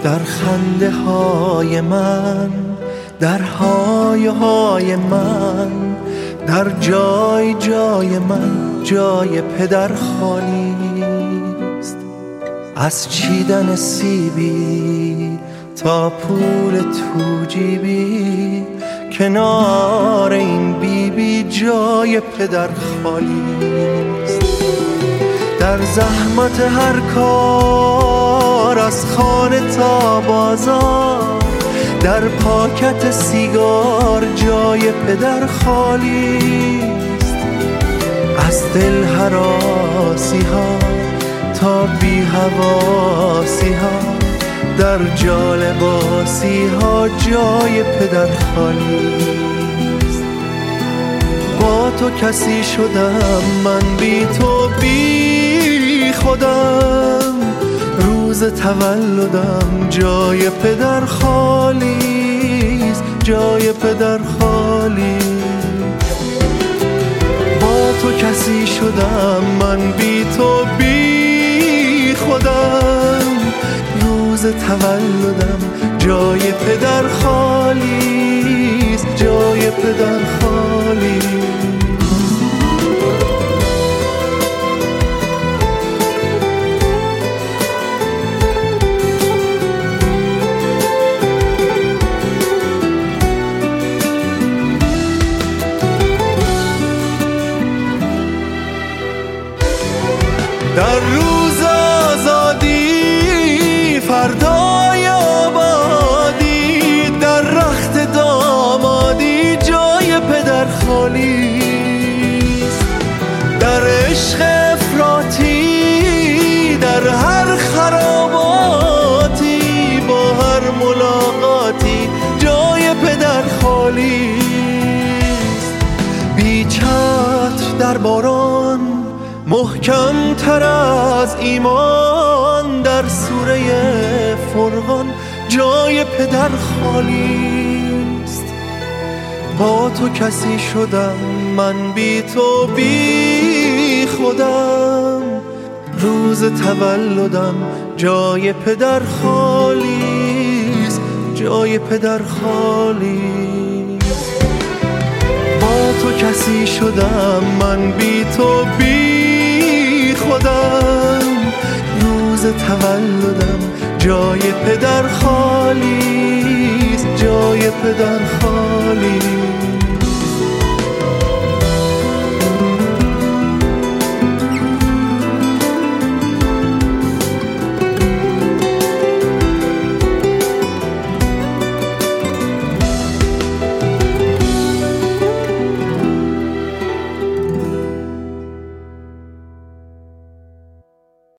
در خنده های من، در های های من، در جای جای من جای پدر خالیست. از چیدن سیبی تا پول تو جیبی، کنار این بیبی جای پدر خالیست. در زحمت هر کار از خانه تا بازار، در پاکت سیگار جای پدر خالیست. از دل هراسی ها تا بی حواسی ها، در جالباسی ها جای پدر خالیست. با تو کسی شدم من، بی تو بی خودم، روز تولدم جای پدر خالیست، جای پدر خالیست. با تو کسی شدم من، بی تو بی خودم، روز تولدم جای پدر خالیست، جای پدر خالیست. در روز آزادی، فردای آبادی، در رخت دامادی جای پدر خالیست. در عشق افراطی، در هر خراباتی، با هر ملاقاتی جای پدر خالیست. بی چتر در باران، محکم تر از ایمان، در سوره فرقان جای پدر خالیست. با تو کسی شدم من، بی تو بی خودم، روز تولدم جای پدر خالیست، جای پدر خالیست. با تو کسی شدم من، بی تو بی خودم، روز تولدم جای پدر خالیست، جای پدر خالیست.